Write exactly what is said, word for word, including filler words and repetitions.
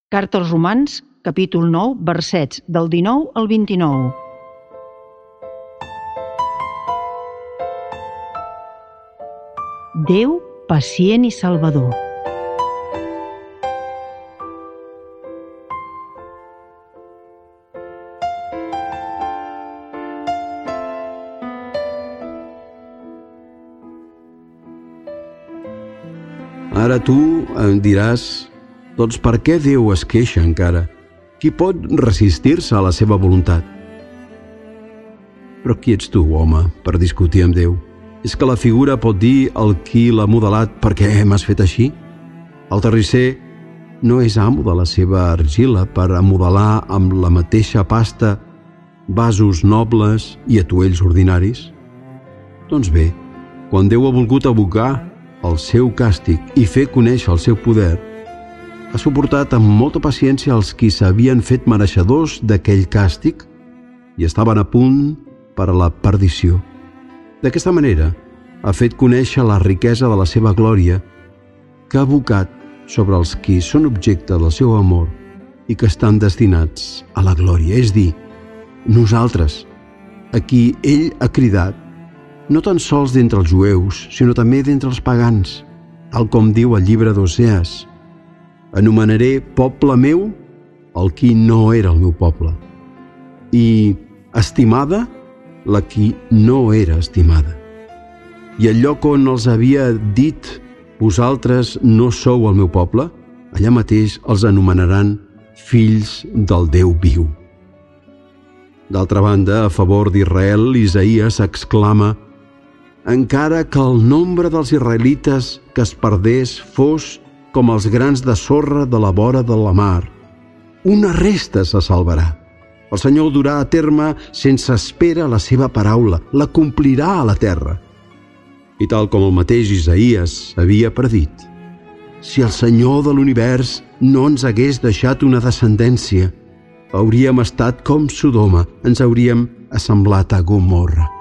Carta als Romans, capítol nou, versets del dinou al vint-i-nou. Déu, pacient i salvador. Ara tu em diràs, doncs per què Déu es queixa encara? Qui pot resistir-se a la seva voluntat? Però qui ets tu, home, per discutir amb Déu? És que la figura pot dir el qui l'ha modelat per què m'has fet així? El terrisser no és amo de la seva argila per a modelar amb la mateixa pasta vasos nobles i atuells ordinaris? Doncs bé, quan Déu ha volgut abocar el seu càstig i fer conèixer el seu poder, ha suportat amb molta paciència els qui s'havien fet mereixedors d'aquell càstig i estaven a punt per a la perdició. D'aquesta manera, ha fet conèixer la riquesa de la seva glòria que ha abocat sobre els qui són objecte del seu amor i que estan destinats a la glòria, és dir, nosaltres, a qui ell ha cridat, no tan sols d'entre els jueus, sinó també d'entre els pagans, tal com diu el llibre d'Osees: anomenaré poble meu el qui no era el meu poble, i estimada la qui no era estimada. I el lloc on els havia dit vosaltres no sou el meu poble, allà mateix els anomenaran fills del Déu viu. D'altra banda, a favor d'Israel, Isaïes exclama: encara que el nombre dels israelites que es perdés fos com els grans de sorra de la vora de la mar, una resta se salvarà. El Senyor durà a terme sense espera la seva paraula, la complirà a la terra. I tal com el mateix Isaïes havia predit, si el Senyor de l'univers no ens hagués deixat una descendència, hauríem estat com Sodoma, ens hauríem assemblat a Gomorra.